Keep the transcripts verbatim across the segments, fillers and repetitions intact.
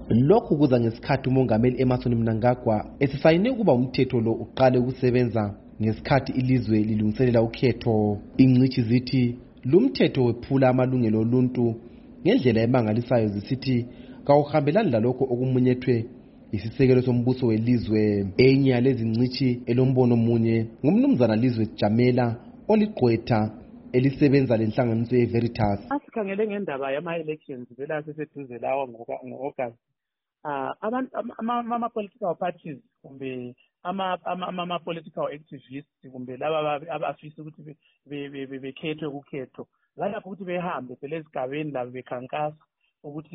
Lokhu kuza ngesikhathi umongameli Emmerson Mnangagwa esisayine ukuba umthetho lo uqale ukusebenza ngesikhathi ilizwe lilungiselela ukhetho. Ingcithi zithi lumthetho wephula amalungelo oluntu ngendlela emangalisayo, zisithi kawuhambelani lalokho okumunyethwe isisekelo sombuso welizwe. Enye yalezi ngcithi elombono munye ngumnumzana Lizwe Jamela oligqwetha elisebenza lenhlanganiso yeVeritas. Asikhangele ngendaba yama-elections vela seseduze lawo ngo-August. Uh, abantu ama-political parties kumbe ama-political activists kumbe laba abafisa ukuthi bekhethwe kukhetho balapho ukuthi behambe phela ezigabeni labo bekhankasa ukuthi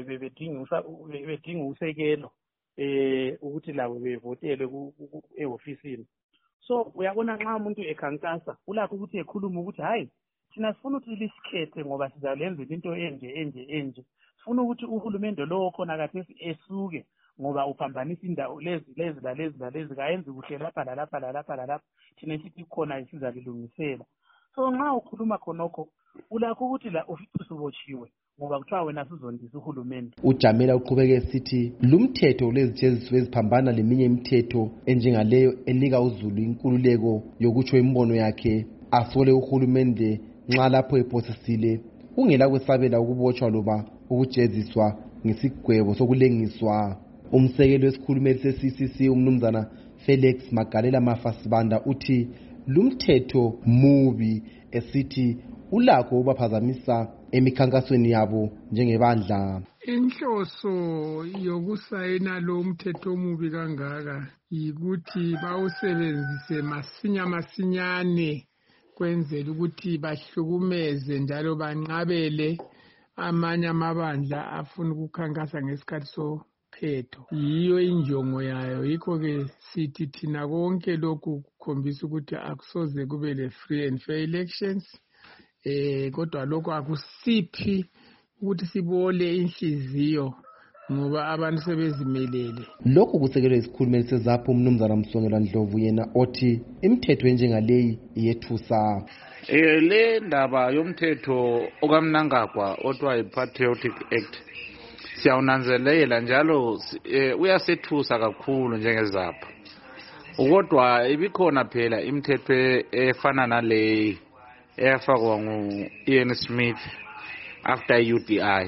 bedinga usekelo eh ukuthi labo bevotelwe e-ofisini. So uyabona nxa umuntu ekhankasa ulakho ukuthi ekhuluma ukuthi hayi thina sifuna ukuthi lisikhethe ngoba sizalenza into enje enje enje, sifuna ukuthi uhulumende lo khona kathesi esuke ngoba uphambanisa indawo lezi lezi lalezi lalezi kayenzi kuhle lapha lalapha lalapha lalapha, thina sithi khona sizalilungisela. So nxa ukhuluma khonokho ulakho ukuthi la ufisa ubotshiwe ngoba kuthiwa wena sizondisa uhulumende. UJamela uqhubeke esithi lumthetho lezijeziso eziphambana leminye imithetho enjengaleyo enika uzulu inkululeko yokutsho imbono yakhe asole uhulumende nxa lapho ephosisile kungela kwesabela ukubotshwa loba ukujeziswa ngesigwebo sokulengiswa. Umsekeli wesikhulumeli se-C C C umnumzana Felix Magalela Mafasibanda uthi lumthetho mubi, esithi ulakho ubaphazamisa emikhankasweni yabo njengebandla. Inhloso yokusayina lo mthetho omubi kangaka yikuthi bawusebenzise masinya masinyane kwenzela ukuthi bahlukumeze njalo banqabele amanye amabandla afuna ukukhankasa ngesikhathi sokhetho. Yiyo injongo yayo, yikho-ke sithi thina konke lokhu kukhombisa ukuthi akusoze kube le-free and fair elections. Eh kodwa lokho akusiphi ukuthi sibole inhliziyo ngoba abantu sebezimelele. Lokhu kusekelwe isikhulumeli seZAPHU umnumzana Msongela Ndlovu yena othi imithetho enjengaleyi iyethusa. Eh le ndaba yomthetho okamnangagwa othiwa i-Patriotic Act siyawunanzelela njalo uyasethusa kakhulu njengeZAPHU. Kodwa ibikhona phela imithetho efana naleyi eyafakwa ngu-Ian Smith after U D I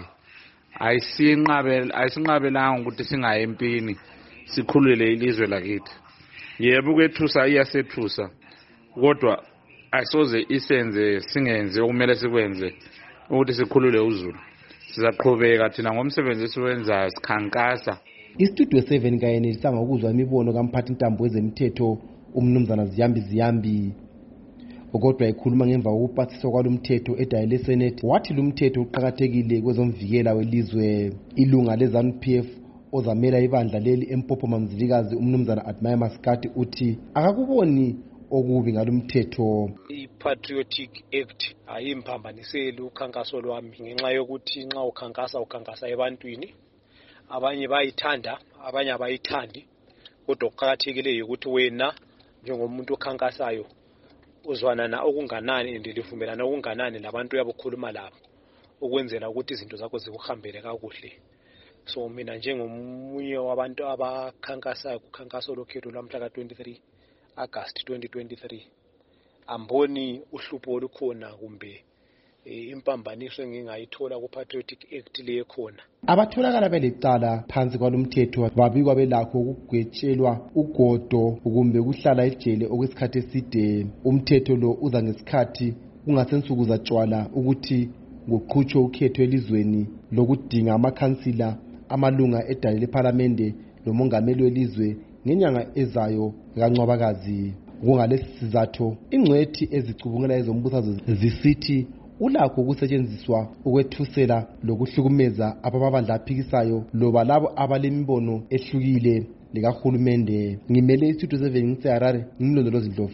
ayisinqabela ayisinqabelanga ukuthi singaye empini sikhulule ilizwe lakithi. Yebo ukwethusa iyasethusa kodwa ayisoze isenze singenze okumele sikwenze ukuthi sikhulule uzulu. Sizaqhubeka thina ngomsebenzi esiwenzayo sikhankasa. Istudio seven kayenelisanga ukuzwa imibono kamphathi intambo wezemithetho umnumzana Ziyambi Ziyambi. Kodwa ekhuluma ngemva kokupasiswa kwalomthetho edayile Senate wathi lumthetho uqhakathekile kwezomvikela welizwe. Ilunga leZANU P F ozamela ibandla leli eMpopo Mamzilikazi umnumzana Admire Maskati uthi akakuboni okubi ngalomthetho. I-Patriotic Act ayimphambaniseli ukhankaso lwami ngenxa yokuthi nxa ukhankasa ukhankasa ebantwini, abanye bayithanda abanye abayithandi, kodwa okuqhakathekileyo ukuthi wena njengomuntu okhankasayo uzwana na okunganani ndilivumelana okunganani labantu yabokhuluma labo ukwenzela ukuthi izinto zakho zikuhambele kakuhle. So mina njengomunye wabantu abakhankasayo kukhankaso lokhetho lwamhla ka twenty-three August twenty twenty-three amboni uhlupho olukhona kumbe impambaniso engingayithola ku-Patriotic Act le khona. Abatholakala belecala phansi kwalomthetho babikwa belakho ukugwetshelwa ugodo kumbe ukuhlala ejele okwesikhathi eside. Umthetho lo uza ngesikhathi kungasensuku zatshwala ukuthi kuqhutshwe ukhetho elizweni lokudinga amakhansila amalunga edale leParlamente lomongameli welizwe ngenyanga ezayo kaNcwabakazi. Kungalesi sizathu ingcwethi ezicubungela ezombusazwe zisithi ulakho ukusetshenziswa ukwethusela lokuhlukumeza ababandla aphikisayo loba labo abalemibono ehlukile likahulumende. Ngimele iStudio seven ngiseHarare, ngimlondolozi Ndlovu.